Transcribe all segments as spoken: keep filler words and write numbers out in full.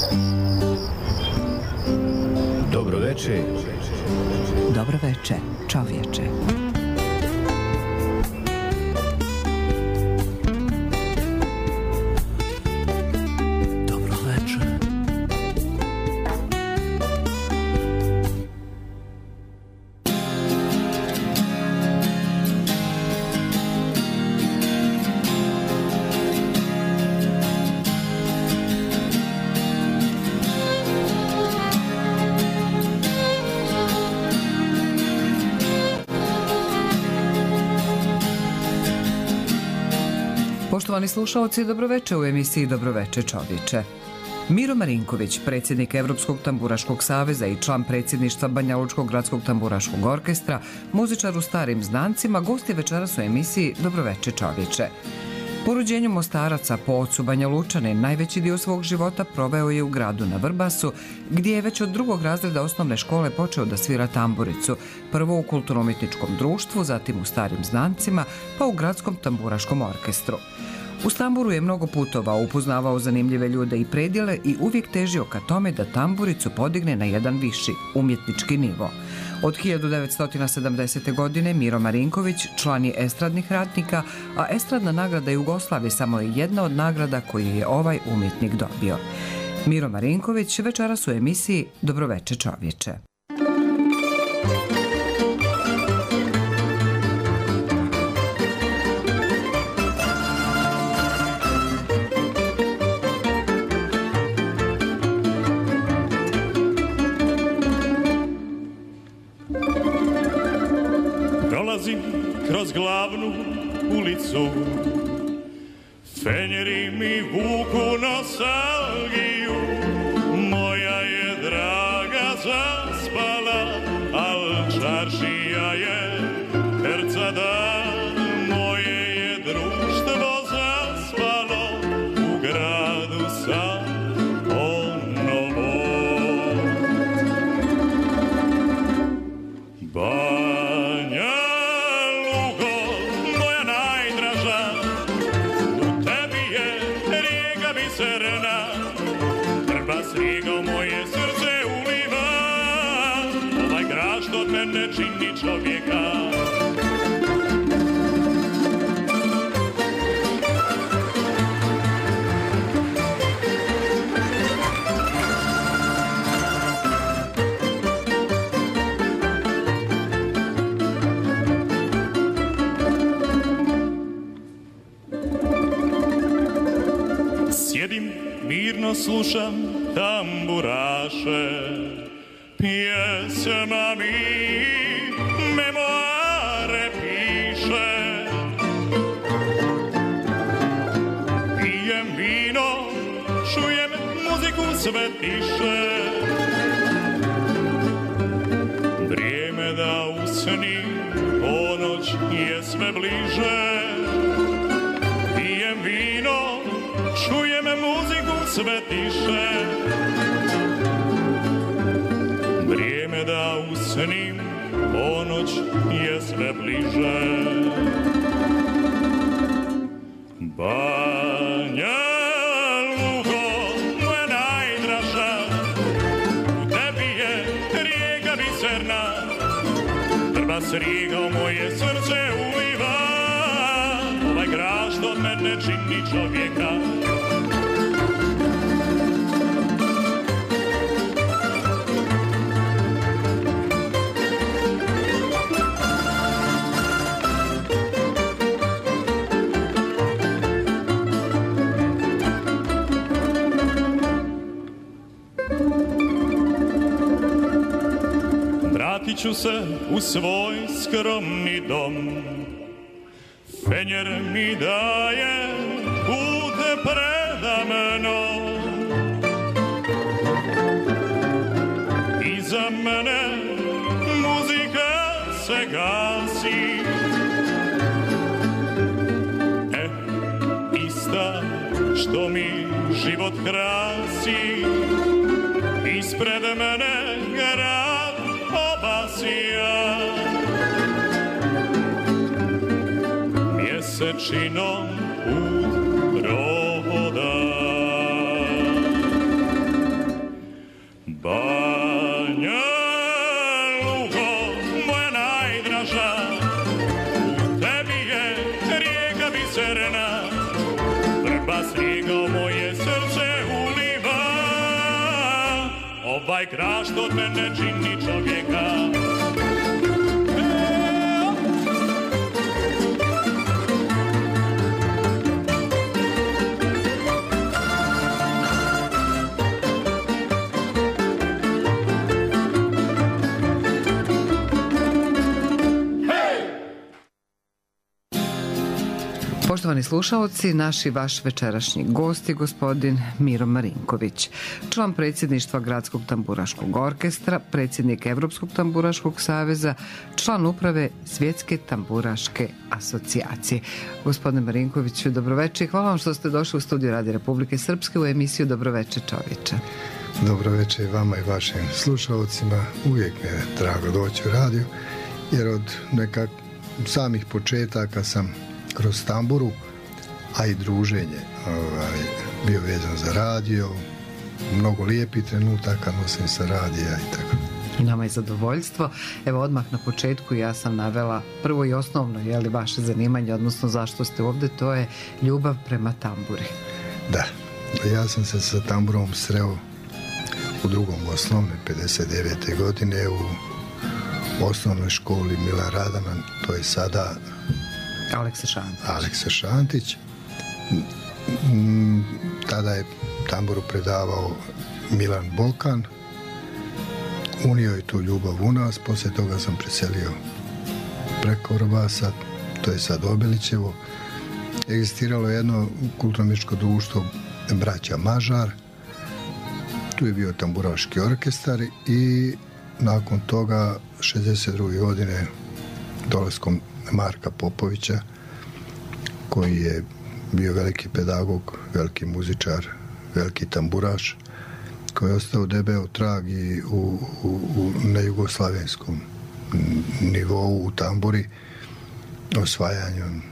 Dobro veče. Dobro veče, čovječe. Poštovani slušalci, dobroveče u emisiji Dobroveče čovječe. Miro Marinković, predsjednik Evropskog tamburaškog saveza i član predsjedništva Banjalučkog gradskog tamburaškog orkestra, muzičar u starim znancima, gost je večeras u emisiji Dobroveče čovječe. Po rođenju Mostaraca, po ocu Banjalučanin, najveći dio svog života proveo je u gradu na Vrbasu, gdje je već od drugog razreda osnovne škole počeo da svira tamburicu, prvo u kulturno-umjetničkom društvu, zatim u starim znancima, pa u gradskom tamburaškom orkestru. U Stamburu je mnogo putovao, upoznavao zanimljive ljude i predjele i uvijek težio ka tome da tamburicu podigne na jedan viši, umjetnički nivo. Od hiljadu devetsto sedamdesete. godine Miro Marinković član je estradnih radnika, a estradna nagrada Jugoslavije samo je jedna od nagrada koju je ovaj umjetnik dobio. Miro Marinković večeras u emisiji Dobroveče čovječe. Kroz glavnu ulicu fenjeri mi vuku nostalgiju. Moja je draga zaspala, al čaršija je hercada. Moje je društvo zaspalo, u gradu sam ponovo. Banja čini čovjeka. Sjedim, mirno slušam tamburaše, pjesma mi memoare piše. Pijem vino, čujem muziku sve tiše. Vrijeme da usnim, ponoć je sve bliže. Pijem vino, čujem muziku sve tiše. Vrijeme da usnim, ponoć je sve bliže. Banja Lugo, moja najdraža, u tebi je rijeka biserna. Drva s rijegom moje srce uliva. Ovaj grad što od mene čini čovjeka. Vratit ću se u svoj skromni dom. Fenjer mi daje put predamno. Iza mene muzika se gasi. E, ista što mi život krasi. Ispred mene grad obasija. Mjesečinom put prohoda. ovaj krašt od mene čini čovjeka. Poštovani slušaoci, naš i vaš večerašnji gost je gospodin Miro Marinković, član predsjedništva Gradskog tamburaškog orkestra, predsjednik Europskog tamburaškog saveza, član uprave Svjetske tamburaške asocijacije. Gospodine Marinkoviću, dobroveče i hvala vam što ste došli u studiju Radio Republike Srpske u emisiju Dobroveče čovječe. Dobroveče vama i vašim slušalcima. Uvijek mi je drago doći u radiju, jer od nekak samih početaka sam kroz tamburu, a i druženje ovaj, bio vezan za radio, mnogo lijepih trenutaka nosim sa radija i tako. Nama je zadovoljstvo. Evo odmah na početku ja sam navela prvo i osnovno, je li vaše zanimanje, odnosno zašto ste ovdje, to je ljubav prema tamburi. Da, ja sam se sa tamburom sreo u drugom osnovne, pedeset devete godine u osnovnoj školi Milan Radaman, to je sada Aleksa Šantić. Aleksa Šantić. Tada je tamburu predavao Milan Bokan. Unio je tu ljubav u nas. Poslije toga sam preselio preko Vrbasa, to je sad Obilićevo. Egzistiralo je jedno kulturno-umjetničko društvo Braća Mažar. Tu je bio tamburaški orkestar i nakon toga šezdeset druge godine dolaskom Marka Popovića, koji je bio veliki pedagog, veliki muzičar, veliki tamburaš, koji je ostao debeo trag i u, u, u, na jugoslavenskom nivou u tamburi, osvajanju e,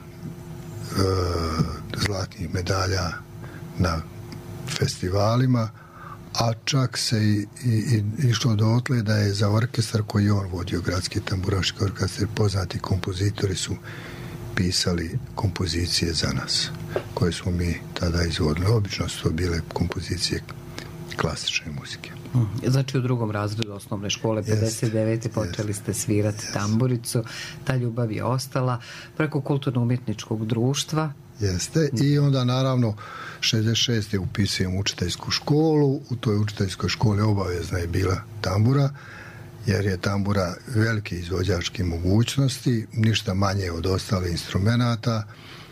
zlatnih medalja na festivalima, a čak se i, i, i išlo dotle da je za orkestar koji je on vodio, Gradski tamburaški orkestar, poznati kompozitori su pisali kompozicije za nas, koje smo mi tada izvodili. Obično su to bile kompozicije klasične muzike. Znači u drugom razredu osnovne škole pedeset devete počeli ste svirati jest. tamburicu, ta ljubav je ostala preko kulturno-umjetničkog društva. Jeste, i onda naravno šezdeset šeste upisujem učiteljsku školu. U toj učiteljskoj školi obavezna je bila tambura, jer je tambura velike izvođačke mogućnosti, ništa manje od ostalih instrumenata,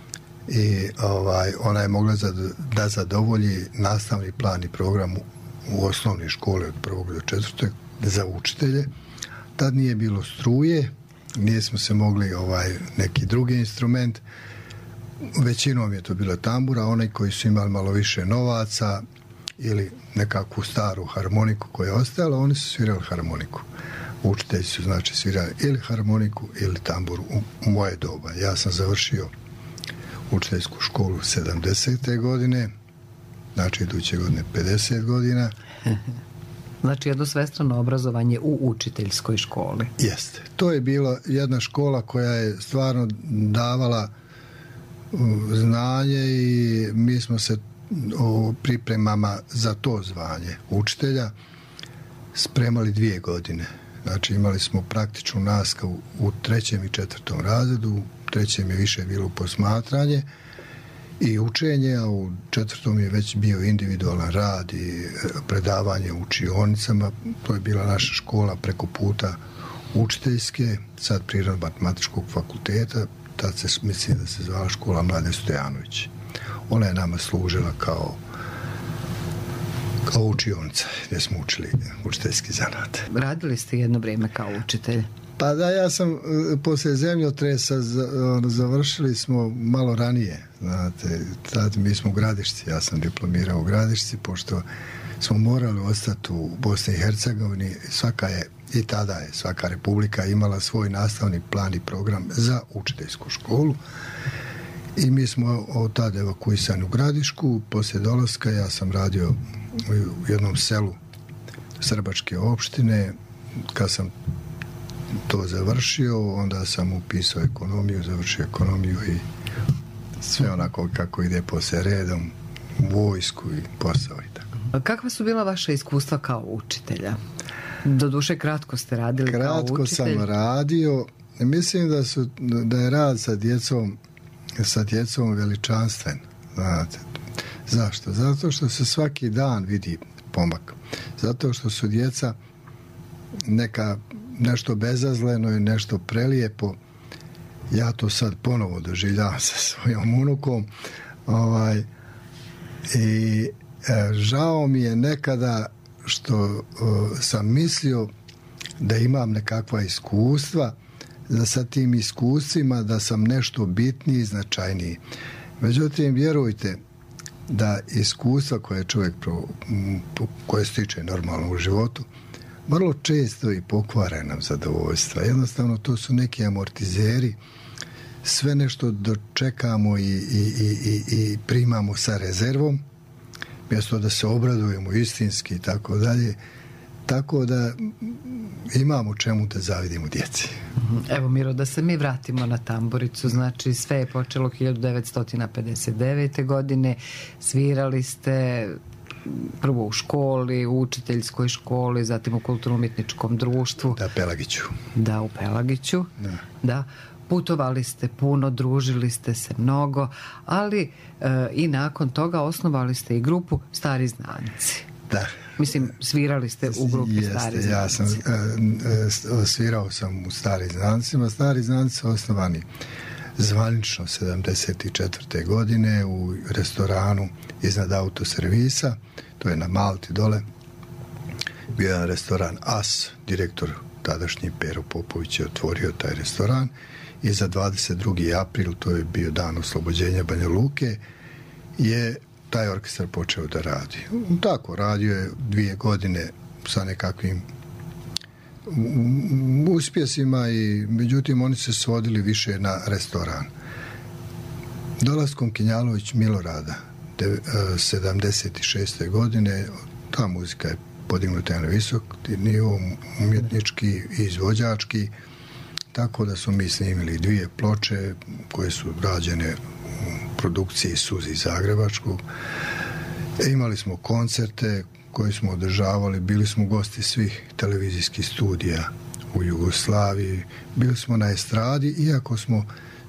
i ovaj, ona je mogla zad, da zadovolji nastavni plan i program u osnovnoj školi od prvog do četvrtog za učitelje. Tad nije bilo struje, nismo se mogli ovaj, neki drugi instrument. Većinom je to bila tambura, oni koji su imali malo više novaca ili nekakvu staru harmoniku koja je ostala, oni su svirali harmoniku. Učitelji su znači svirali ili harmoniku ili tamburu u, u moje doba. Ja sam završio učiteljsku školu sedamdesete godine, znači iduće godine pedeset godina. Znači jedno svestrano obrazovanje u učiteljskoj školi. Jeste. To je bila jedna škola koja je stvarno davala znanje i mi smo se u pripremama za to zvanje učitelja spremali dvije godine. Znači imali smo praktičnu nastavu u trećem i četvrtom razredu, u trećem je više bilo posmatranje i učenje, a u četvrtom je već bio individualan rad i predavanje u učionicama. To je bila naša škola preko puta učiteljske, sad Prirodno-matematičkog fakulteta, tad se mislim da se zvala škola Mlade Stojanović. Ona je nama služila kao kao učionica gdje smo učili učiteljski zanat. Radili ste jedno vrijeme kao učitelj? Pa da, ja sam poslije zemljotresa završili smo malo ranije. Znate, tad mi smo u Gradišci, ja sam diplomirao u Gradišci, pošto smo morali ostati u Bosni i Hercegovini. Svaka je, i tada je svaka republika imala svoj nastavni plan i program za učiteljsku školu. I mi smo od tada evakuisani u Gradišku. Poslije dolaska ja sam radio u jednom selu Srbačke opštine. Kad sam to završio, onda sam upisao ekonomiju, završio ekonomiju i sve onako kako ide poslije redom, vojsku i posao i tako. Kakva su bila vaša iskustva kao učitelja? Doduše kratko ste radili kratko kao učitelj. Kratko sam radio. Mislim da, su, da je rad sa djecom, sa djecom veličanstven. Znate. Zašto? Zato što se svaki dan vidi pomak. Zato što su djeca neka nešto bezazleno i nešto prelijepo. Ja to sad ponovo doživljavam sa svojom unukom. Ovaj, i e, žao mi je nekada što e, sam mislio da imam nekakva iskustva, da sa tim iskustvima da sam nešto bitniji i značajniji. Međutim, vjerujte da iskustva koje čovjek pro, koje stiče normalno u životu vrlo često i pokvare nam zadovoljstva. Jednostavno to su neki amortizeri, sve nešto dočekamo i, i, i, i primamo sa rezervom, mjesto da se obradujemo istinski i tako dalje. Tako da imamo čemu da zavidimo djeci. Evo Miro, da se mi vratimo na tamburicu, znači sve je počelo hiljadu devetsto pedeset devete. godine, svirali ste prvo u školi, u učiteljskoj školi, zatim u kulturno-umjetničkom društvu. Da, Pelagiću. Da, u Pelagiću. Da. Da. Putovali ste puno, družili ste se mnogo, ali e, i nakon toga osnovali ste i grupu Stari znanci. Da. Mislim, svirali ste u grupi Jeste, Stari znanci. Ja sam, e, e, svirao sam u Stari znancima. Stari znanci su osnovani zvanično sedamdeset četvrte. godine u restoranu iznad autoservisa, to je na Malti dole, bio jedan restoran As, direktor tadašnji Pero Popović je otvorio taj restoran i za dvadeset drugi april, to je bio dan oslobođenja Banja Luke, je taj orkestar počeo da radi. Tako, radio je dvije godine sa nekakvim uspjesima i međutim oni se svodili više na restoran. Dolaskom Kinjalović Milorada sedamdeset šeste. godine ta muzika je podignuta na visok nivo, umjetnički i izvođački, tako da su mi snimili dvije ploče koje su rađene u produkciji Suzi Zagrebačkog. E, imali smo koncerte koje smo održavali, bili smo gosti svih televizijskih studija u Jugoslaviji, bili smo na estradi, iako smo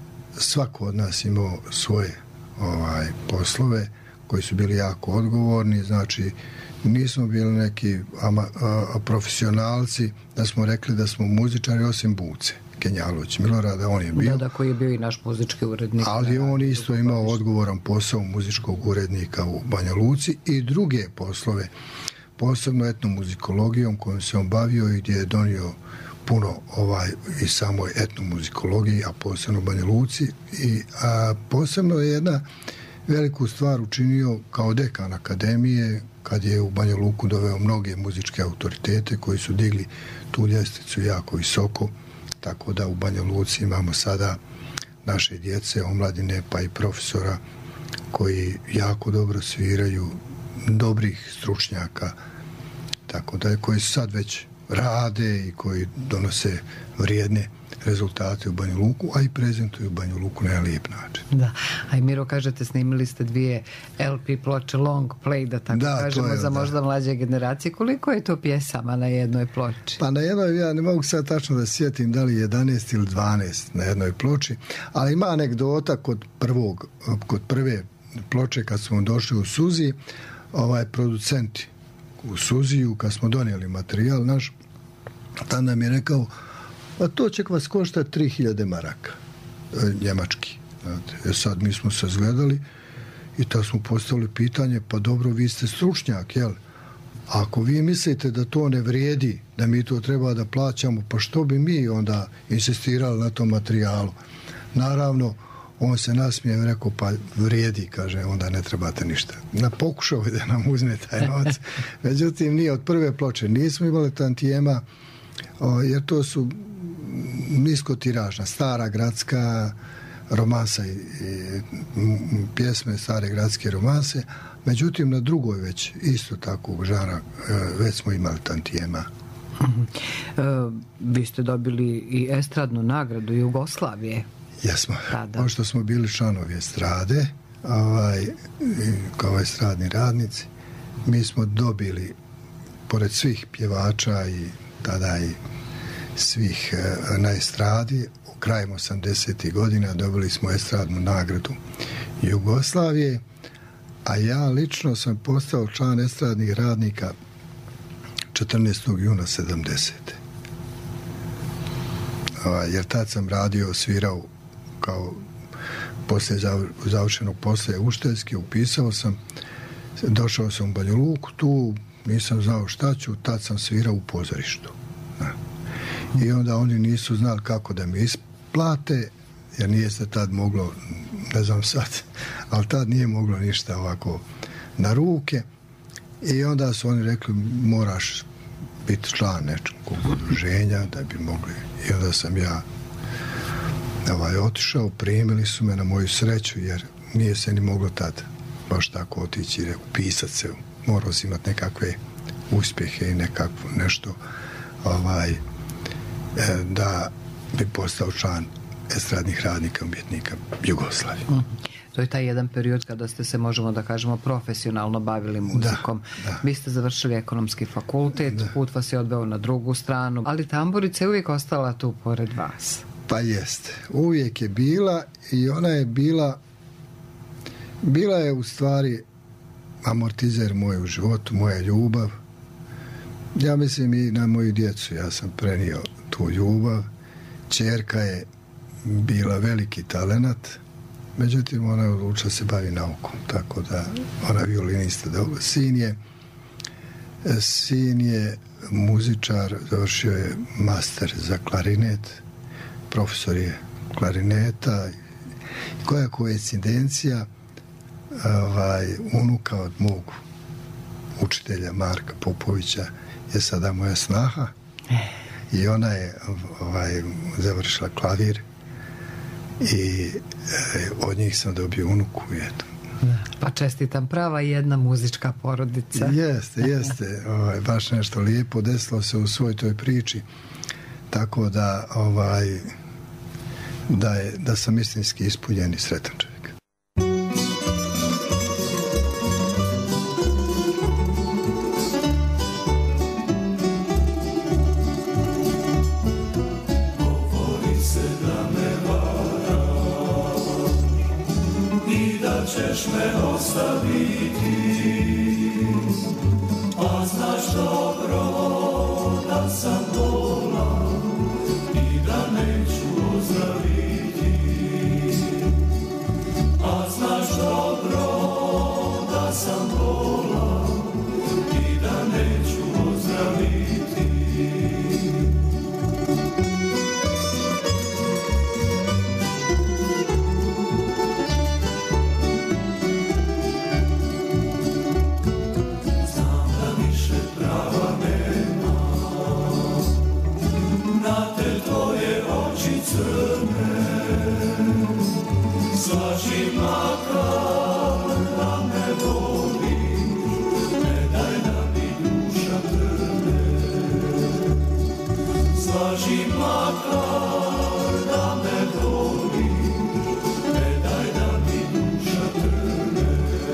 svako od nas imao svoje ovaj, poslove koji su bili jako odgovorni, znači nismo bili neki ama, a, profesionalci da smo rekli da smo muzičari osim Buce Kenjalović Milorada, on je bio. Da, da, koji je bio i naš muzički urednik. Ali on isto imao odgovoran posao muzičkog urednika u Banja Luci i druge poslove, posebno etnomuzikologijom kojom se on bavio i gdje je donio puno ovaj i samoj etnomuzikologiji, a posebno u Banja Luci. I a, posebno je jedna veliku stvar učinio kao dekan akademije kad je u Banja Luku doveo mnoge muzičke autoritete koji su digli tu ljestvicu jako visoko, tako da u Banja Luci imamo sada naše djece, omladine pa i profesora koji jako dobro sviraju, dobrih stručnjaka, tako da koji sad već rade i koji donose vrijedne rezultate u Banja Luku, a i prezentuju Banju Luku na lijep način. Da, a i Miro, kažete, snimili ste dvije el pe ploče, long play, da tako da, kažemo, je, za možda da. mlađe generacije. Koliko je to pjesama na jednoj ploči? Pa na jednoj, ja ne mogu sad tačno da sjetim da li jedanaest ili dvanaest na jednoj ploči, ali ima anegdota kod prvog, kod prve ploče kad smo došli u Suzi, ovaj producenti u Suziju, kad smo donijeli materijal naš, tad nam je rekao, a to će vas koštati tri hiljade maraka, njemački. Znate. E sad mi smo se zgledali i tad smo postavili pitanje, pa dobro, vi ste stručnjak, jel? Ako vi mislite da to ne vrijedi, da mi to treba da plaćamo, pa što bi mi onda insistirali na tom materijalu? Naravno, on se nasmije i rekao, pa vrijedi, kaže, onda ne trebate ništa. Na pokušao je da nam uzme taj novac. Međutim, nije od prve ploče. Nismo imali tantijema, jer to su niskotiražna, stara gradska romansa i, i pjesme, stare gradske romanse. Međutim, na drugoj već isto tako žara, već smo imali tantijema. Uh-huh. Uh, vi ste dobili i estradnu nagradu Jugoslavije. Jesmo. Pošto smo bili članovi estrade, ovaj, kao estradni radnici, mi smo dobili, pored svih pjevača i tada i svih na estradi, u krajem osamdesetih godina dobili smo estradnu nagradu Jugoslavije, a ja lično sam postao član estradnih radnika četrnaestog juna sedamdesete. Jer tad sam radio, svirao kao poslije završenog posle Ušteljski, upisao sam, došao sam u Banja Luku, tu nisam znao šta ću, tad sam svirao u pozorištu. I onda oni nisu znali kako da mi isplate, jer nije se tad moglo, ne znam sad, ali tad nije moglo ništa ovako na ruke. I onda su oni rekli, moraš biti član nekog udruženja da bi mogli. I onda sam ja ovaj, otišao, primili su me na moju sreću, jer nije se ni moglo tad baš tako otići i upisati se. Morao si imati nekakve uspjehe i nekakvo nešto ovaj, da bi postao član estradnih radnika umjetnika Jugoslavije. Mm. To je taj jedan period kada ste se, možemo da kažemo, profesionalno bavili muzikom. Da, da. Vi ste završili ekonomski fakultet, da. Put vas je odveo na drugu stranu, ali tamburica je uvijek ostala tu pored vas. Pa jeste. Uvijek je bila i ona je bila bila je u stvari amortizer moj u životu, moja ljubav. Ja mislim i na moju djecu. Ja sam prenio tu ljubav. Ćerka je bila veliki talenat, međutim ona je odlučila se bavi naukom, tako da ona je violinista. Sin je sin je muzičar, završio je master za klarinet, profesor je klarineta. Koja koincidencija, ovaj, unuka od mog učitelja Marka Popovića je sada moja snaha i ona je ovaj, završila klavir i e, od njih sam dobio unuku. Eto. Pa čestitam, prava jedna muzička porodica. Jeste, jeste. Ovaj, baš nešto lijepo desilo se u svoj toj priči. Tako da, ovaj, da, je, da sam istinski ispunjen i sretan čovjek. Ćeš me ostaviti, a znaš dobro da sam bolan i da neću ozdraviti, a znaš dobro da sam bolan i da neću ozdraviti. Slaži makar da me voliš, ne daj da mi duša trne. Slaži makar da me voliš, ne daj da mi duša trne.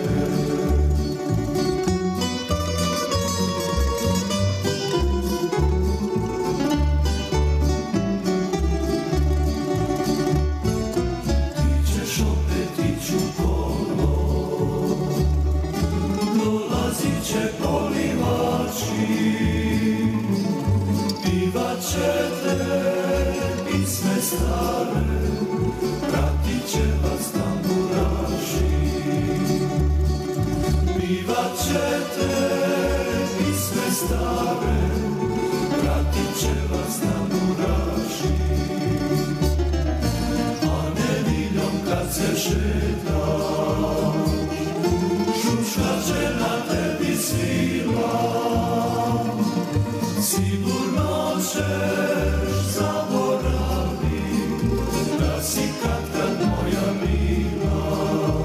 Pisme stare, pratit će vas tamburaši. Pivat ćete pisme stare, pratit će vas tamburaši. A nedeljom kad se šetaš, šuška će na tebi svila. Sigurno ćeš zaboraviti da si kad kad moja mila.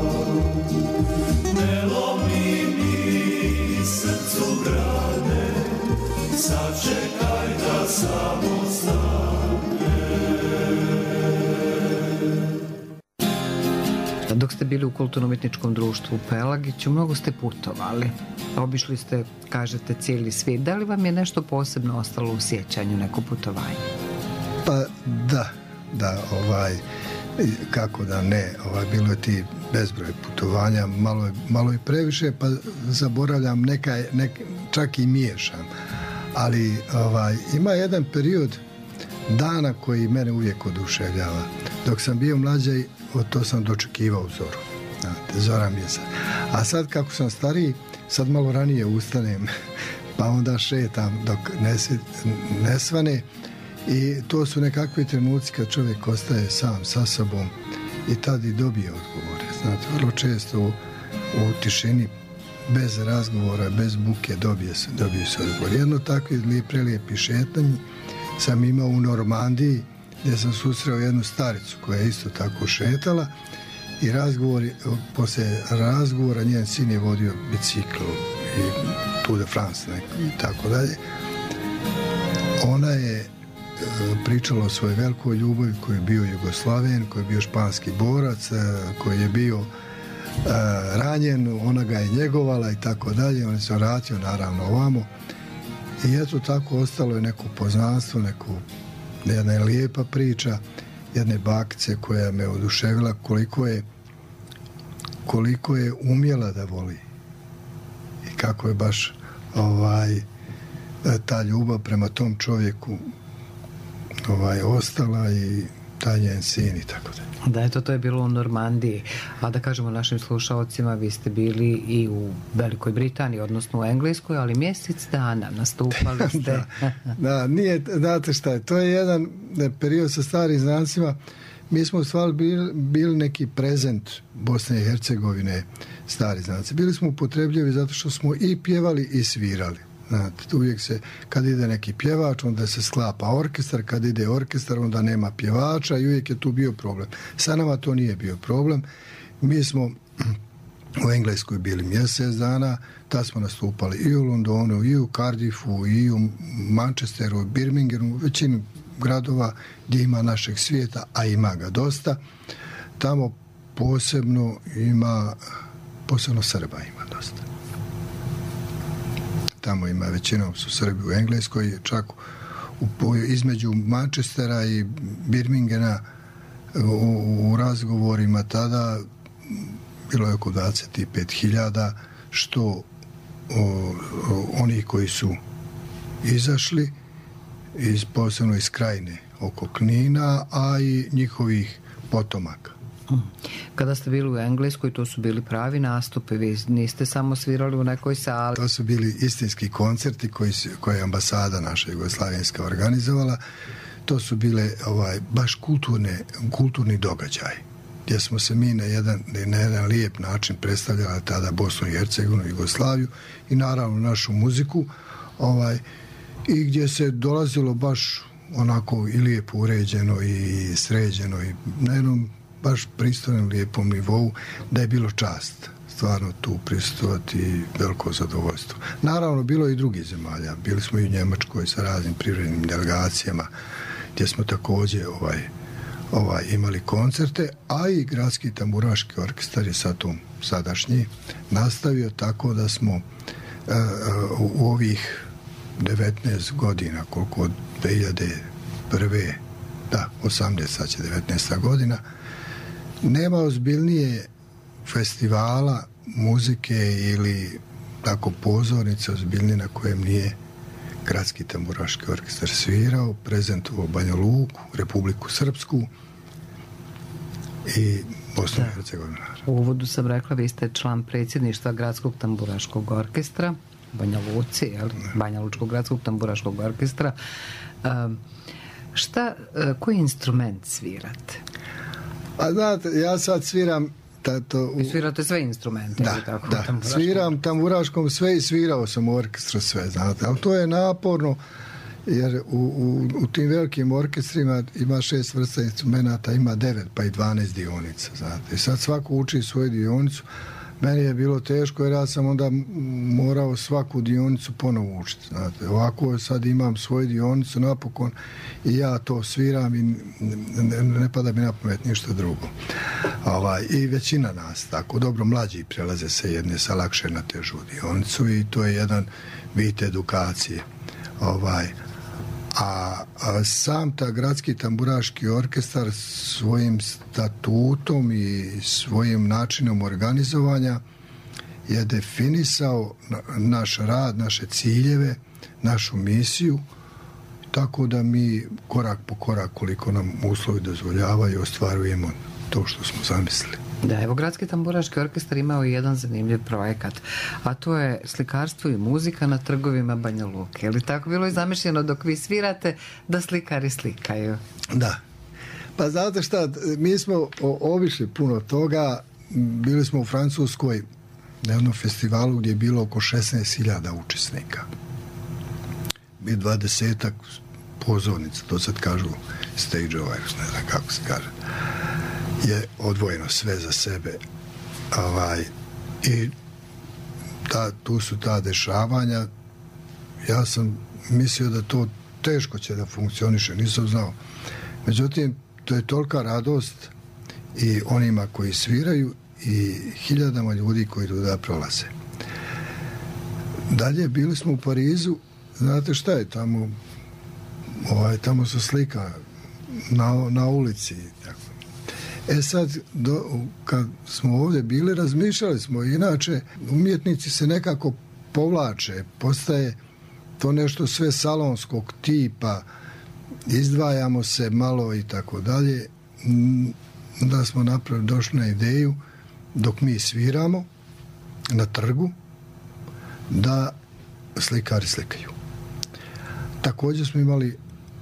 Ne lomi mi srcu grane, sačekaj da samo stane. dok ste bili u kulturno-umjetničkom društvu u Pelagiću, mnogo ste putovali. Obišli ste, kažete, cijeli svijet. Da li vam je nešto posebno ostalo u sjećanju, neko putovanje? Pa da, da, ovaj, kako da ne, ovaj, bilo je ti bezbroj putovanja, malo je, malo je previše, pa zaboravljam, neka, neka, čak i miješam. Ali ovaj, ima jedan period dana koji mene uvijek oduševljava. Dok sam bio mlađi, to sam dočekivao zoru. Znate, zora mi je sad. A sad kako sam stariji, sad malo ranije ustanem, pa onda šetam dok ne, ne svane. I to su nekakvi trenuci kad čovjek ostaje sam sa sobom i tad i dobije odgovore. Znate, vrlo često u, u tišini, bez razgovora, bez buke dobije se, dobije se odgovor. Jedno takvi prelijepi šetanje sam imao u Normandiji, gdje sam susreo jednu staricu koja je isto tako šetala i razgovori, poslije razgovora njen sin je vodio bicikl i Tour de France i tako dalje. Ona je pričala o svojoj velikoj ljubavi, koji je bio Jugoslaven, koji je bio španski borac, koji je bio ranjen, ona ga je njegovala i tako dalje. On se vratio naravno ovamo i eto tako ostalo je neko poznanstvo, neko, jedna lijepa priča jedne bakice koja me oduševila koliko je koliko je umjela da voli i kako je baš ovaj, ta ljubav prema tom čovjeku ovaj, ostala i taj njen sin i tako da. Da, eto, to je bilo u Normandiji. A da kažemo našim slušalcima, vi ste bili i u Velikoj Britaniji, odnosno u Engleskoj, ali mjesec dana nastupali ste. da, da, nije, znate šta je, to je jedan period sa starim znancima. Mi smo u stvari bili, bili neki prezent Bosne i Hercegovine, stari znanci. Bili smo upotrebljivi zato što smo i pjevali i svirali. Znate, uvijek se, kad ide neki pjevač, onda se sklapa orkestar, kad ide orkestar, onda nema pjevača i uvijek je tu bio problem. Sa nama to nije bio problem. Mi smo u Engleskoj bili mjesec dana, tad smo nastupali i u Londonu, i u Cardiffu, i u Manchesteru, Birminghamu, većinu gradova gdje ima našeg svijeta, a ima ga dosta. Tamo posebno ima, posebno Srba ima dosta. Tamo ima, većinom su Srbi u Engleskoj, čak u, između Manchestera i Birminghama u, u razgovorima tada bilo je oko dvadeset pet hiljada, što o, o, oni koji su izašli iz, posebno iz krajine oko Knina, a i njihovih potomaka. Kada ste bili u Engleskoj, to su bili pravi nastupi, vi niste samo svirali u nekoj sali. To su bili istinski koncerti koji, koje je ambasada naša jugoslavenska organizovala. To su bile ovaj, baš kulturne, kulturni događaj, gdje smo se mi na jedan, na jedan lijep način predstavljali tada Bosnu i Hercegovinu, Jugoslaviju i naravno našu muziku, ovaj, i gdje se dolazilo baš onako i lijepo uređeno i sređeno i na jednom baš pristojnom, lijepom nivou, da je bilo čast stvarno tu prisustvovati, veliko zadovoljstvo. Naravno, bilo je i drugih zemalja. Bili smo i u Njemačkoj sa raznim privrednim delegacijama, gdje smo također ovaj, ovaj, imali koncerte, a i Gradski tamburaški orkestar je sa tom sadašnji nastavio, tako da smo uh, u, u ovih devetnaest godina, koliko od dvije hiljade prve, da, osamnaest, sad će devetnaesta godina, nema ozbiljnije festivala muzike ili tako pozornice ozbiljnije na kojem nije Gradski tamburaški orkestar svirao, prezentovao Banja Luku, Republiku Srpsku i Bosnu i Hercegovinu. U uvodu sam rekla, vi ste član predsjedništva Gradskog tamburaškog orkestra Banja Luci, jel? Banja Lučkog gradskog tamburaškog orkestra. Um, šta, koji instrument svirate? Pa znate, ja sad sviram tato, vi svirate sve instrumente? Da, tako, da. Tamburaškom. Sviram tamburaškom sve i svirao sam u orkestru sve, znate. Ali to je naporno, jer u, u, u tim velikim orkestrima ima šest vrsta instrumenta, ima devet pa i dvanaest dionica, znate. I sad svako uči svoju dionicu, meni je bilo teško jer ja sam onda morao svaku dionicu ponovo učiti. Znate. Ovako sad imam svoju dionicu napokon i ja to sviram i ne, ne pada mi na pamet ništa drugo. Ovaj, i većina nas tako, dobro, mlađi prelaze se jedne sa lakše na težu dionicu i to je jedan vid edukacije. Ovaj, a, a sam ta gradski tamburaški orkestar svojim statutom i svojim načinom organizovanja je definisao naš rad, naše ciljeve, našu misiju, tako da mi korak po korak, koliko nam uslovi dozvoljavaju, ostvarujemo to što smo zamislili. Da, evo, Gradski tamburaški orkestar imao je jedan zanimljiv projekat, a to je slikarstvo i muzika na trgovima Banja Luke. Je li tako bilo i zamišljeno dok vi svirate da slikari slikaju? Da. Pa znate šta, mi smo obišli puno toga, bili smo u Francuskoj na jednom festivalu gdje je bilo oko šesnaest hiljada učesnika. I dvadesetak pozornica, to sad kažu stage ovaj, ne znam kako se kaže, je odvojeno sve za sebe. Ovaj, i ta, tu su ta dešavanja. Ja sam mislio da to teško će da funkcioniše, nisam znao. Međutim, to je tolika radost i onima koji sviraju i hiljadama ljudi koji tuda prolaze. Dalje, bili smo u Parizu, znate šta je tamo, ovaj, tamo su slika na, na ulici. E sad, do, kad smo ovdje bili, razmišljali smo, inače umjetnici se nekako povlače, postaje to nešto sve salonskog tipa, izdvajamo se malo i tako dalje. Da smo napravili, došli na ideju, dok mi sviramo na trgu, da slikari slikaju. Također smo imali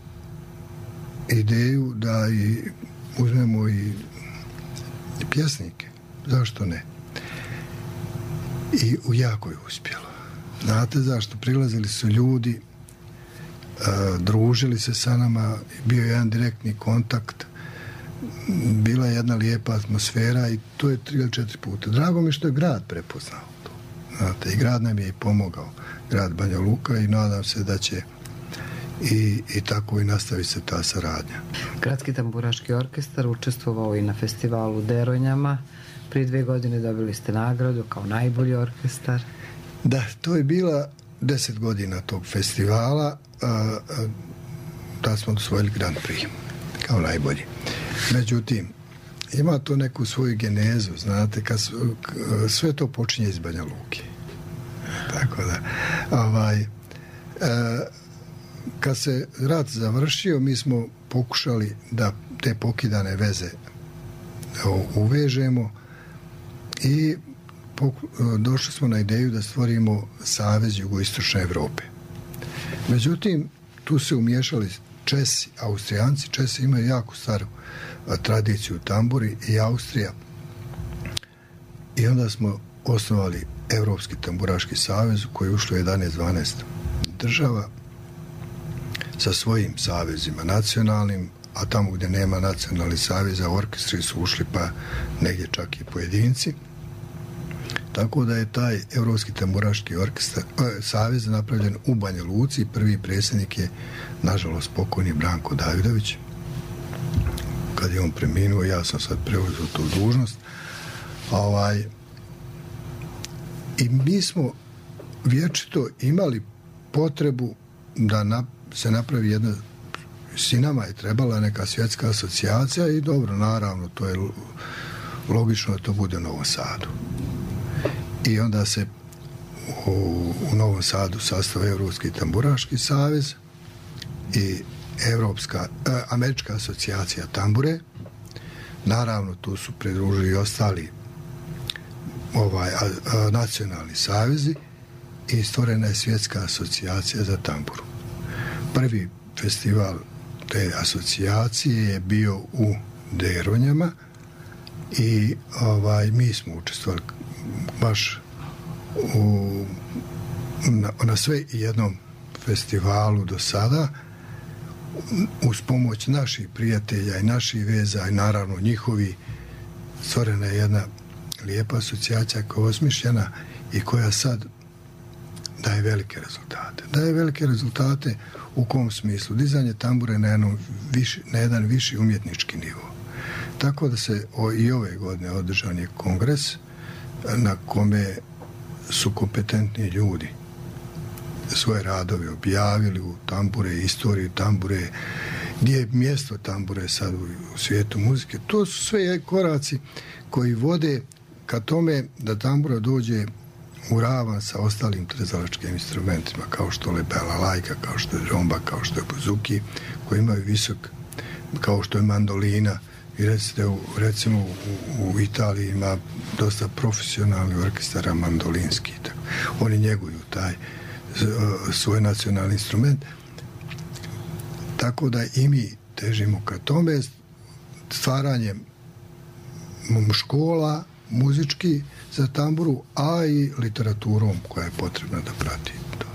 ideju da i uzmemo i pjesnike, zašto ne? I u jako je uspjelo. Znate zašto? Prilazili su ljudi, uh, družili se sa nama, bio je jedan direktni kontakt, bila je jedna lijepa atmosfera i to je tri ili četiri puta. Drago mi što je grad prepoznao to. Znate, i grad nam je i pomogao, grad Banja Luka, i nadam se da će I, i tako i nastavi se ta saradnja. Gradski tamburaški orkestar učestvovao i na festivalu Deronjama. Prije dvije godine dobili ste nagradu kao najbolji orkestar. Da, to je bila deset godina tog festivala, a, a, da smo osvojili Grand Prix kao najbolji. Međutim, ima to neku svoju genezu, znate, kad su, sve to počinje iz Banja Luke. Tako da, ovaj, a, kad se rat završio, mi smo pokušali da te pokidane veze uvežemo i došli smo na ideju da stvorimo Savez Jugoistočne Evrope. Međutim, tu se umiješali Česi, Austrijanci. Česi imaju jako staru tradiciju u tamburi i Austrija. I onda smo osnovali Evropski tamburaški savez u koji je ušlo jedanaest dvanaest država sa svojim savezima nacionalnim, a tamo gdje nema nacionalnih saveza, orkestri su ušli, pa negdje čak i pojedinci. Tako da je taj Evropski tamburaški orkestar, eh, savez napravljen u Banja Luci. Prvi predsjednik je, nažalost, pokojni Branko Davidović. Kad je on preminuo, ja sam sad preuzeo tu dužnost. Ovaj, I mi smo vječito imali potrebu da na, se napravi jedna, sinama je trebala neka svjetska asocijacija i dobro, naravno, to je logično da to bude u Novom Sadu. I onda se u, u Novom Sadu sastava Evropski tamburaški savez i Evropska, eh, Američka asocijacija tambure. Naravno, tu su pridružili i ostali ovaj, a, a, nacionalni savezi i stvorena je Svjetska asocijacija za tamburu. Prvi festival te asocijacije je bio u Deronjama i ovaj, mi smo učestvovali baš u, na, na sve jednom festivalu do sada, uz pomoć naših prijatelja i naših veza i naravno njihovi, stvorena je jedna lijepa asocijacija koja je osmišljena i koja sad daje velike rezultate. Daje velike rezultate u kom smislu? Dizanje tambure na, jednom viši, na jedan viši umjetnički nivo. Tako da se o, i ove godine održan je kongres na kome su kompetentni ljudi svoje radove objavili u tambure, istoriju tambure, gdje je mjesto tambure sad u, u svijetu muzike. To su sve koraci koji vode ka tome da tambura dođe u ravan sa ostalim trezalačkim instrumentima, kao što je balalajka, kao što je džomba, kao što je buzuki, koji imaju visok, kao što je mandolina. I recite, recimo u, u Italiji ima dosta profesionalnih orkestara mandolinski. Tako. Oni njeguju taj svoj nacionalni instrument. Tako da i mi težimo ka tome stvaranjem škola muzički za tamburu, a i literaturom koja je potrebna da prati to.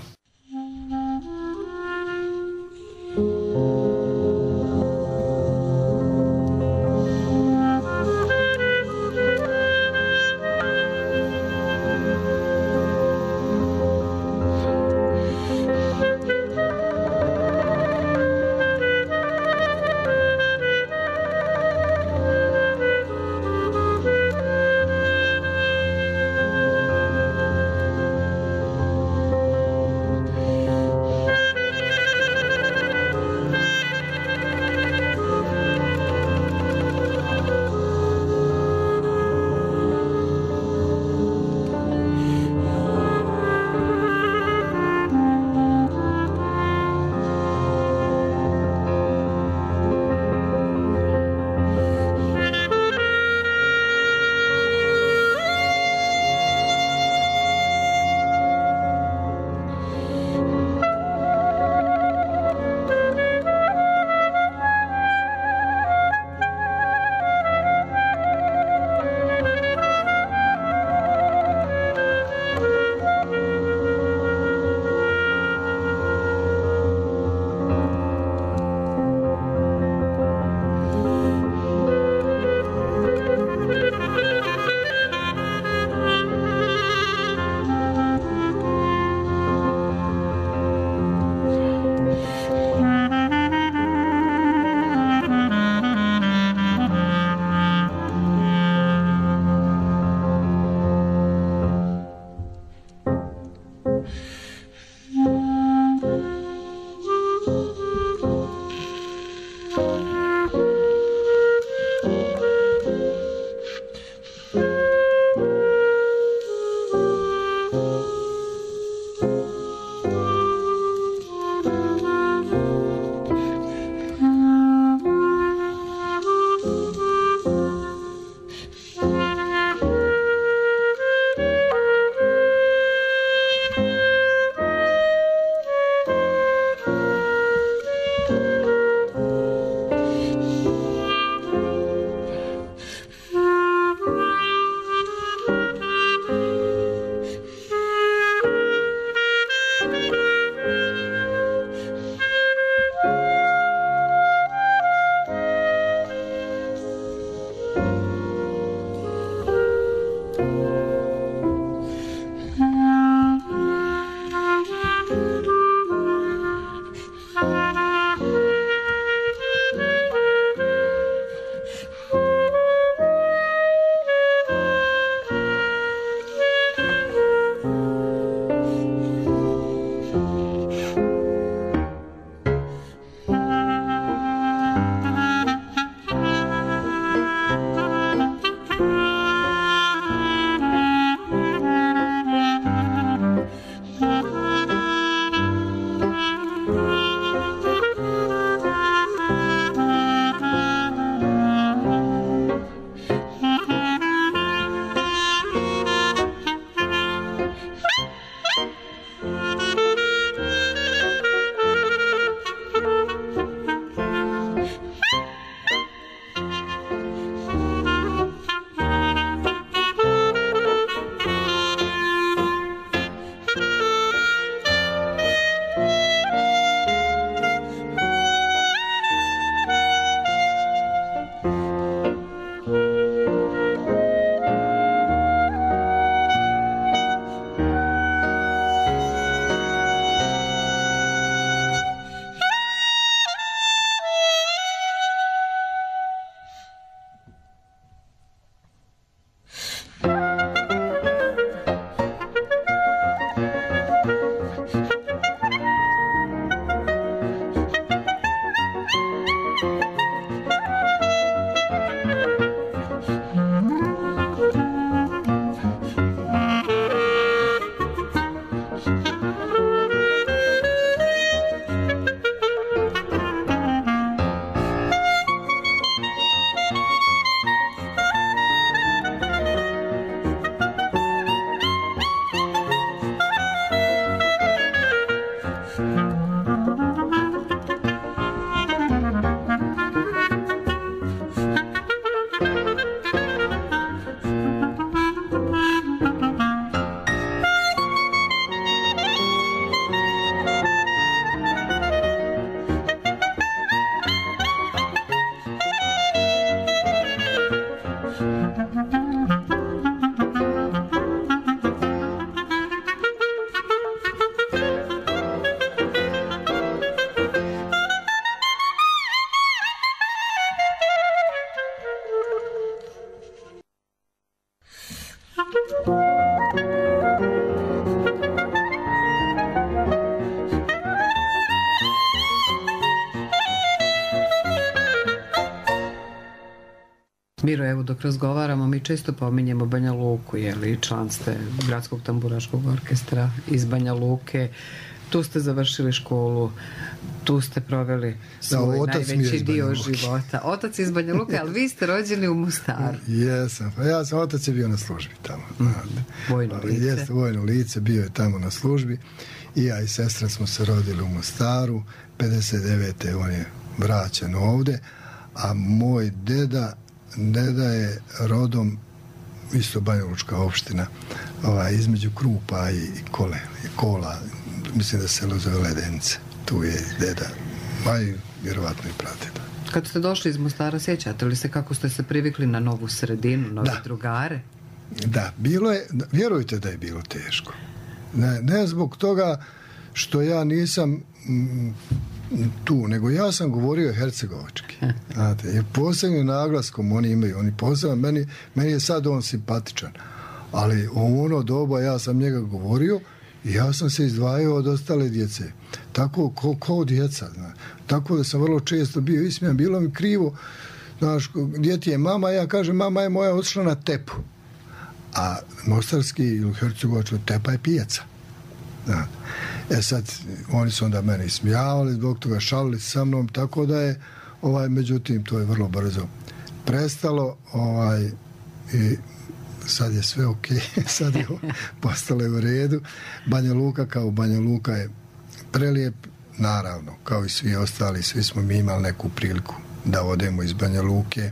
Miro, evo dok razgovaramo, mi često pominjemo Banja Luku, je li član ste Gradskog tamburaškog orkestra iz Banja Luke. Tu ste završili školu, tu ste proveli svoj da, najveći dio života. Otac iz Banja Luke, ali vi ste rođeni u Mostaru. Jesam, pa ja sam, otac je bio na službi tamo. Mm. Vojno lice. Jeste, vojno lice, bio je tamo na službi. I ja i sestra smo se rodili u Mostaru. pedeset devete on je vraćen ovde, a moj deda, deda je rodom isto Banjalučka opština, ovaj, između Krupa i, i Kole, i Kola, mislim da se zove Ledenice. Tu je deda, a i vjerovatno i prateda. Kad ste došli iz Mostara, sjećate li se kako ste se privikli na novu sredinu, nove da. drugare? Da, bilo je, vjerujte da je bilo teško. Ne, ne zbog toga što ja nisam m, tu, nego ja sam govorio hercegovački. Znate, jer posebnim naglaskom oni imaju, oni posebno, meni, meni je sad on simpatičan, ali u ono doba ja sam njega govorio i ja sam se izdvajao od ostale djece. Tako, ko, ko djeca, zna. Tako da sam vrlo često bio ismijan, bilo mi krivo, znaš, gdje ti je mama, ja kažem, mama je moja otišla na tepu. A mostarski ili hercegovački tepa je pijaca. Da. E sad, oni su onda mene ismijavali, zbog toga šalili sa mnom, tako da je, ovaj, međutim, to je vrlo brzo prestalo, ovaj, i sad je sve ok, sad je postalo u redu. Banja Luka kao Banja Luka je prelijep, naravno, kao i svi ostali, svi smo mi imali neku priliku da odemo iz Banja Luke.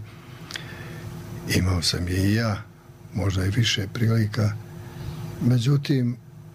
Imao sam je i ja, možda i više prilika, međutim,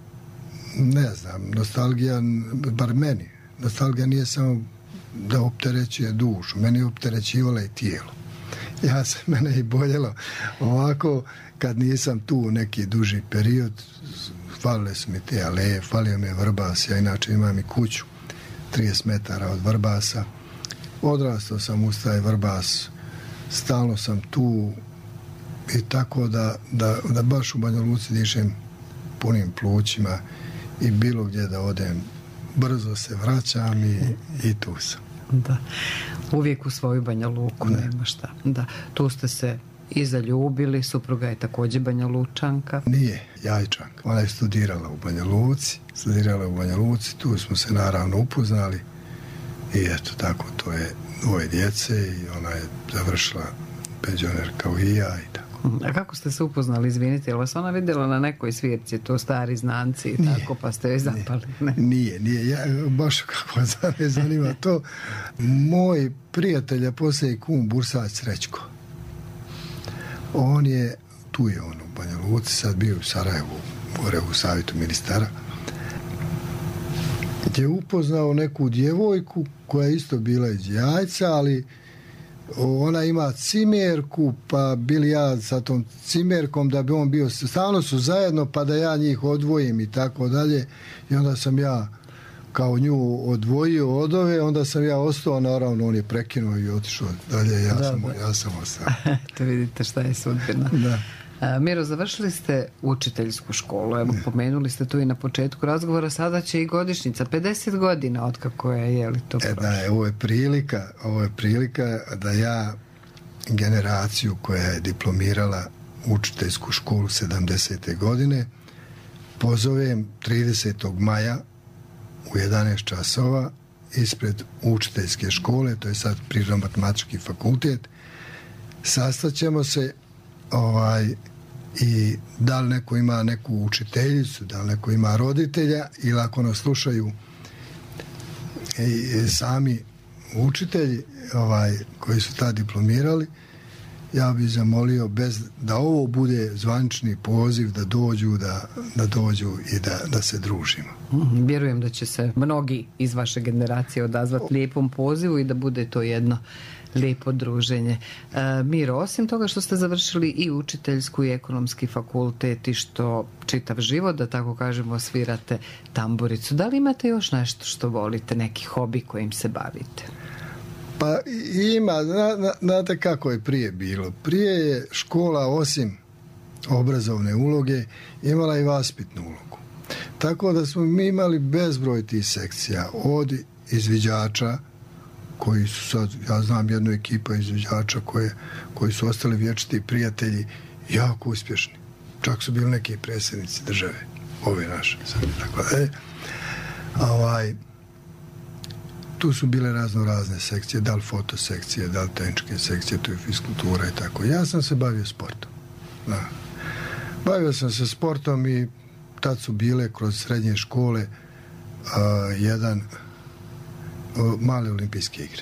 ne znam, nostalgija, bar meni, nostalgija nije samo da opterećuje dušu, meni je opterećivala i tijelo. Ja se, mene i boljelo ovako, kad nisam tu neki duži period, falile su mi te aleje, falio mi je Vrbas, ja inače imam i kuću trideset metara od Vrbasa, odrastao sam uz taj Vrbas, stalno sam tu i tako da, da, da baš u Banja Luci dišem punim plućima i bilo gdje da odem, brzo se vraćam i, i tu sam. Da. Uvijek u svoju Banja Luku, ne. Nema šta. Da. Tu ste se i zaljubili, supruga je također Banja Lučanka. Nije, Jajčanka. Ona je studirala u Banja Luci, studirala u Banja Luci, tu smo se naravno upoznali i eto tako, to je dvoje djece i ona je završila penzioner kao i ja i tako. A kako ste se upoznali, izvinite, je li vas ona vidjela na nekoj svirci, to stari znanci i tako, pa ste joj zapali? Ne. Nije, nije, ja, baš kako me zanima to. Moj prijatelj, a poslije i kum Bursać Srećko, on je, tu je on u Banja Luci, sad bio u Sarajevu, gore u savjetu ministara, gdje je upoznao neku djevojku koja je isto bila iz Jajca, ali ona ima cimerku, pa bili ja sa tom cimerkom da bi on bio, stalno su zajedno, pa da ja njih odvojim i tako dalje. I onda sam ja kao nju odvojio od ove, onda sam ja ostao, naravno on je prekinuo i otišao dalje, ja, da, sam, da. ja sam ostao. To vidite šta je sudbina. Da. A, Miro, završili ste učiteljsku školu, evo, pomenuli ste tu i na početku razgovora, sada će i godišnjica, pedeset godina otkako je, je li to prošlo? E da, ovo je prilika, ovo je prilika da ja generaciju koja je diplomirala učiteljsku školu sedamdesete godine pozovem tridesetog maja u jedanaest časova ispred učiteljske škole, to je sad Prirodno-matematički fakultet, sastaćemo se ovaj, i da li neko ima neku učiteljicu, da li neko ima roditelja ili ako nas slušaju i sami učitelji ovaj, koji su tad diplomirali, ja bih zamolio bez, da ovo bude zvanični poziv da dođu, da, da dođu i da, da se družimo. Mm, vjerujem da će se mnogi iz vaše generacije odazvati lijepom pozivu i da bude to jedno lijepo druženje. E, Miro, osim toga što ste završili i učiteljsku i ekonomski fakultet i što čitav život, da tako kažemo, svirate tamburicu, da li imate još nešto što volite, neki hobi kojim se bavite? Pa ima, znate kako je prije bilo. Prije je škola osim obrazovne uloge imala i vaspitnu ulogu. Tako da smo mi imali bezbroj tih sekcija, od izviđača, koji su sad, ja znam jednu ekipu izvođača koje, koji su ostali vječiti prijatelji, jako uspješni. Čak su bili neki predsjednici države, ove naše. Tako da, e, ovaj, tu su bile razno razne sekcije, da li fotosekcije, da li tehničke sekcije, tu je fiskultura i tako. Ja sam se bavio sportom. Da. Bavio sam se sportom i tad su bile kroz srednje škole a, jedan a, male olimpijske igre.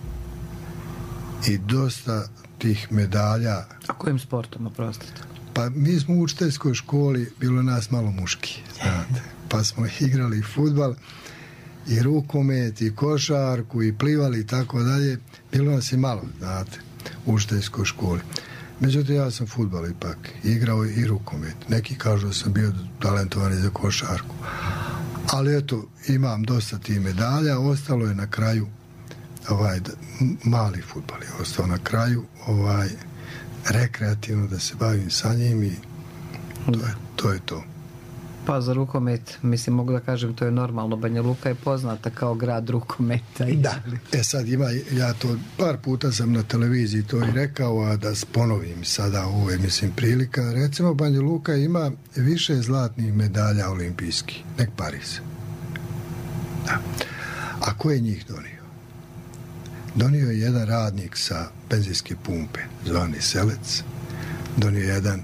I dosta tih medalja. A kojim sportom, oprostite? Pa mi smo u učiteljskoj školi, bilo nas malo muški, znate. Pa smo igrali fudbal i rukomet i košarku i plivali i tako dalje. Bilo nas i malo, znate, u učiteljskoj školi. Međutim, ja sam fudbal ipak igrao i rukomet. Neki kažu da sam bio talentovan za košarku. Ali eto, imam dosta tih medalja. Ostalo je na kraju ovaj mali fudbal je ostao na kraju, ovaj rekreativno da se bavim sa njim i to je to. Je to. Pa za rukomet, mislim, mogu da kažem, to je normalno. Banja Luka je poznata kao grad rukometa. Da, e sad ima, ja to par puta sam na televiziji to i rekao, a da ponovim sada ovo je, mislim, prilika. Recimo, Banja Luka ima više zlatnih medalja olimpijskih, nek Pariz. Da. A ko je njih donio? Donio je jedan radnik sa benzinske pumpe, zvani Selec. Donio je jedan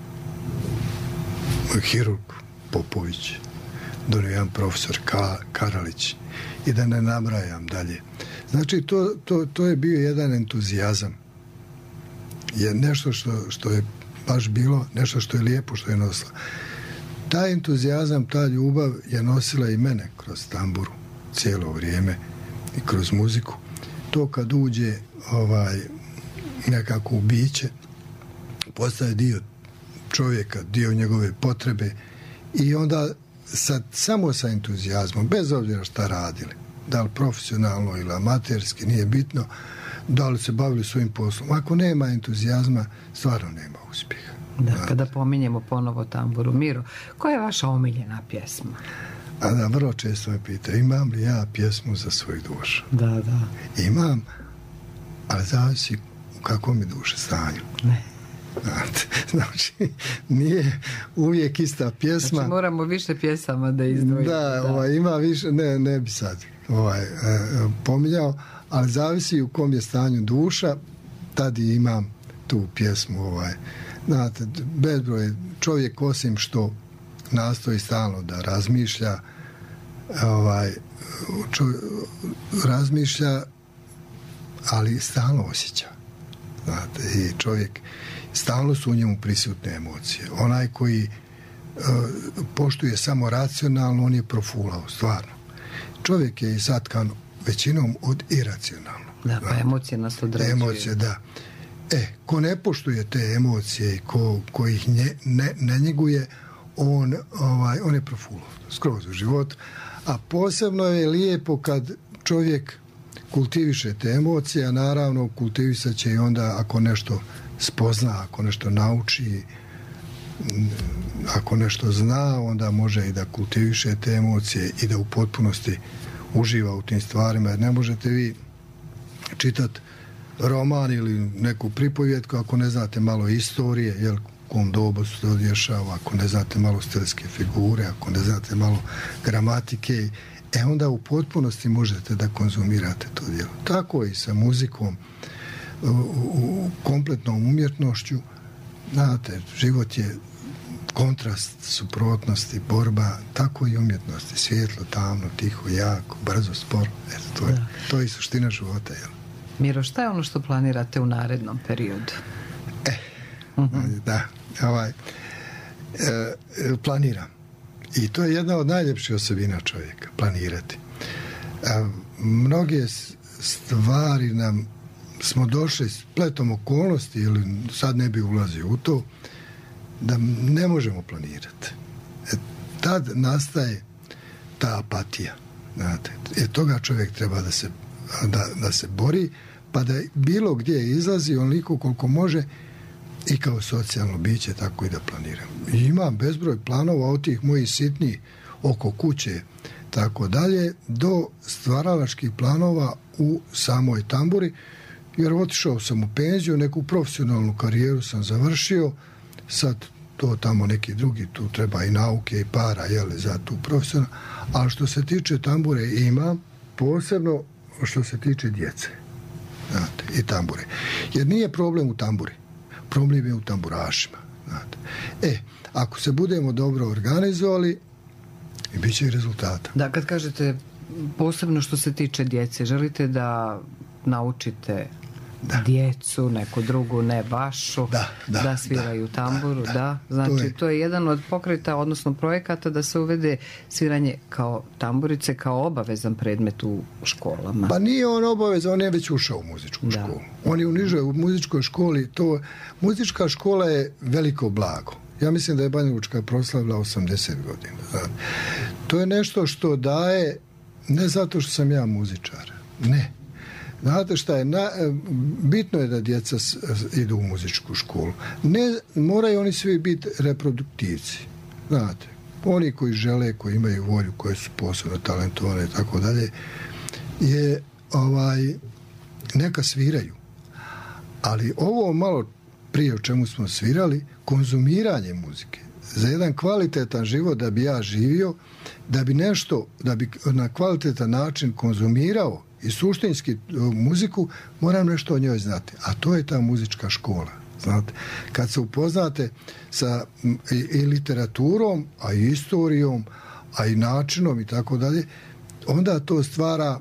hirurg, Popović. Donio je jedan profesor Ka, Karalić. I da ne nabrajam dalje. Znači, to, to, to je bio jedan entuzijazam. Je nešto što, što je baš bilo, nešto što je lijepo, što je nosila. Taj entuzijazam, ta ljubav je nosila i mene kroz tamburu cijelo vrijeme i kroz muziku. To kad uđe ovaj, nekako u biće, postaje dio čovjeka, dio njegove potrebe i onda sad, samo sa entuzijazmom, bez obzira šta radili, da li profesionalno ili amaterski, nije bitno, da li se bavili svojim poslom. Ako nema entuzijazma, stvarno nema uspjeha. Da, da. Kada pominjemo ponovo tamburu. Miro, koja je vaša omiljena pjesma? A da, vrlo često me pita, imam li ja pjesmu za svoju dušu? Da, da. Imam, ali zavisi u kakvom je duše stanju. Ne. Znači, nije uvijek ista pjesma. Znači, moramo više pjesama da izdvojimo. Da, da. Ovaj, ima više, ne, ne bi sad ovaj, e, pominjao, ali zavisi u kom je stanju duša, tad i imam tu pjesmu. Ovaj. Znate, bezbroj čovjek, osim što nastoji stalno da razmišlja, ovaj, čovjek, razmišlja, ali stalno osjeća. Znate, i čovjek, stalno su u njemu prisutne emocije. Onaj koji e, poštuje samo racionalno, on je profulao, stvarno. Čovjek je isatkan većinom od iracionalno. Da, pa emocije nas određuju. Emocije, da. E, ko ne poštuje te emocije i ko, ko ih nje, ne, ne njeguje, on, ovaj, on je profulao skroz u život. A posebno je lijepo kad čovjek kultiviše te emocije, a naravno kultivisat će i onda ako nešto spozna, ako nešto nauči, ako nešto zna, onda može i da kultiviše te emocije i da u potpunosti uživa u tim stvarima, jer ne možete vi čitati roman ili neku pripovjetku ako ne znate malo istorije, jel, kom dobu se to dešava, ako ne znate malo stilske figure, ako ne znate malo gramatike, e onda u potpunosti možete da konzumirate to djelo. Tako i sa muzikom, u, u kompletnom umjetnošću. Znate, život je kontrast, suprotnosti, borba, tako i umjetnosti. Svjetlo, tamno, tiho, jako, brzo, sporo. Eto, to, je, to je suština života. Jel? Miro, šta je ono što planirate u narednom periodu? E, uh-huh. da, ovaj, e, planiram. I to je jedna od najljepših osobina čovjeka, planirati. E, mnoge stvari nam smo došli spletom okolnosti, ili sad ne bi ulazio u to, da ne možemo planirati. E, tad nastaje ta apatija. Znate, e, toga čovjek treba da se, da, da se bori, pa da bilo gdje izlazi onoliko koliko može i kao socijalno biće, tako i da planiram. I imam bezbroj planova od tih mojih sitnih oko kuće, tako dalje, do stvaralačkih planova u samoj tamburi, jer otišao sam u penziju, neku profesionalnu karijeru sam završio, sad to tamo neki drugi, tu treba i nauke i para, jel, za tu profesionalnu, ali što se tiče tambure imam, posebno što se tiče djece, znate, i tambure. Jer nije problem u tamburi, problem je u tamburašima, znate. E, ako se budemo dobro organizovali, i bit će i rezultata. Da, kad kažete posebno što se tiče djece, želite da naučite da. djecu, neku drugu, ne vašu, da, da, da sviraju da, tamburu, da, da, da. Znači, to je... to je jedan od pokreta, odnosno projekata da se uvede sviranje kao tamburice, kao obavezan predmet u školama. Pa nije on obavezan, on je već ušao u muzičku da. školu. On je unižao u muzičkoj školi, to, muzička škola je veliko blago. Ja mislim da je Banja Lučka proslavila osamdeset godina. Znači. To je nešto što daje, ne zato što sam ja muzičar, ne. Znate šta je, na, bitno je da djeca s, idu u muzičku školu. Ne moraju oni svi biti reproduktivci. Znate, oni koji žele, koji imaju volju, koji su posebno talentovane i tako dalje, je ovaj, neka sviraju. Ali ovo malo prije o čemu smo svirali, konzumiranje muzike za jedan kvalitetan život da bi ja živio, da bi nešto, da bi na kvalitetan način konzumirao i suštinski muziku, moram nešto o njoj znati. A to je ta muzička škola. Znate, kad se upoznate sa i, i literaturom, a i istorijom, a i načinom i tako dalje, onda to stvara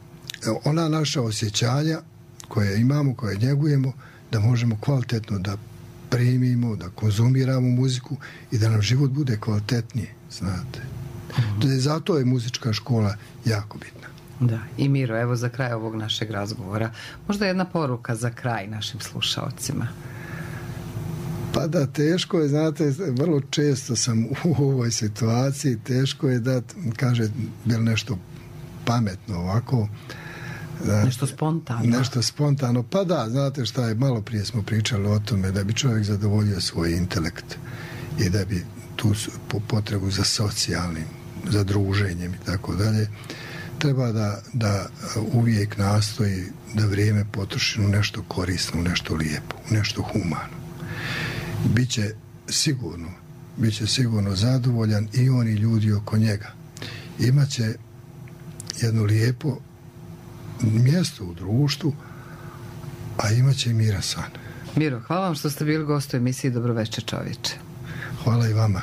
ona naša osjećanja koje imamo, koje njegujemo, da možemo kvalitetno da primimo, da konzumiramo muziku i da nam život bude kvalitetniji, znate. Mm-hmm. Zato je muzička škola jako bitna. Da, i Miro, evo za kraj ovog našeg razgovora, možda jedna poruka za kraj našim slušaocima. Pa da, teško je, znate, vrlo često sam u ovoj situaciji, teško je da, kaže, bil nešto pametno ovako, da, nešto spontano. Nešto spontano. Pa da, znate šta je, malo prije smo pričali o tome da bi čovjek zadovoljio svoj intelekt i da bi tu potrebu za socijalnim, za druženjem i tako dalje, treba da, da uvijek nastoji da vrijeme potroši u nešto korisno, u nešto lijepo, u nešto humano. Biće sigurno, biće sigurno zadovoljan i oni ljudi oko njega. Imaće jedno lijepo mjesto u društvu, a imaće i miran san. Miro, hvala vam što ste bili gost u emisiji Dobroveče čovječe. Hvala i vama.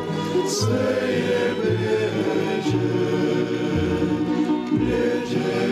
Sve je bređe, bređe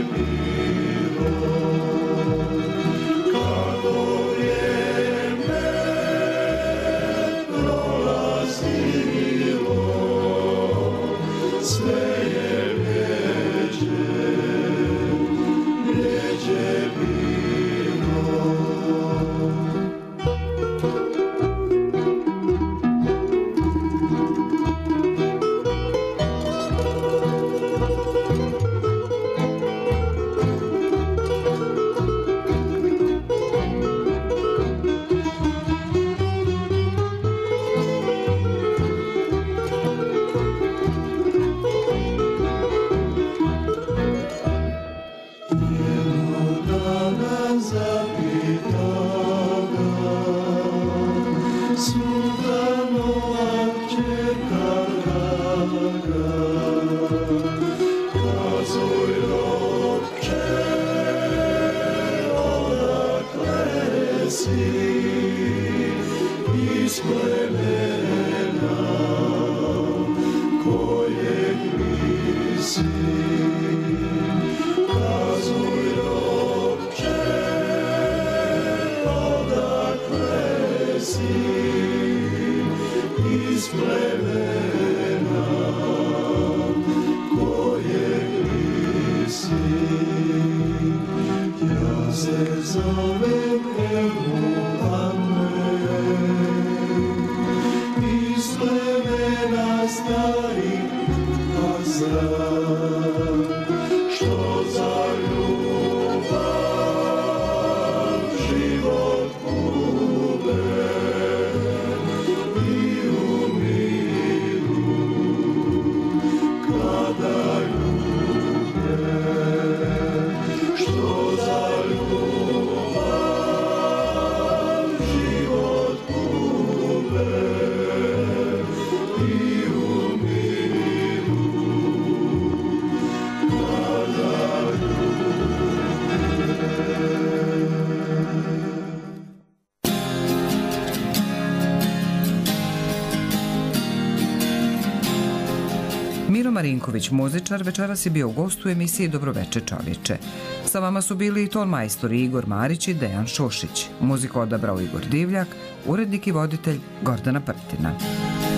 se zove Evuhame, iz plemena starih Hazar, što za ljubav život gube i umiru kada ljube, što za ljubav život gube i umiru kada Miro Marinković, muzičar, večeras je bio gost u emisiji Dobroveče čovječe. Sa vama su bili i ton majstori Igor Marić i Dejan Šušić. Muziku odabrao Igor Divljak, urednik i voditelj Gordana Prtina.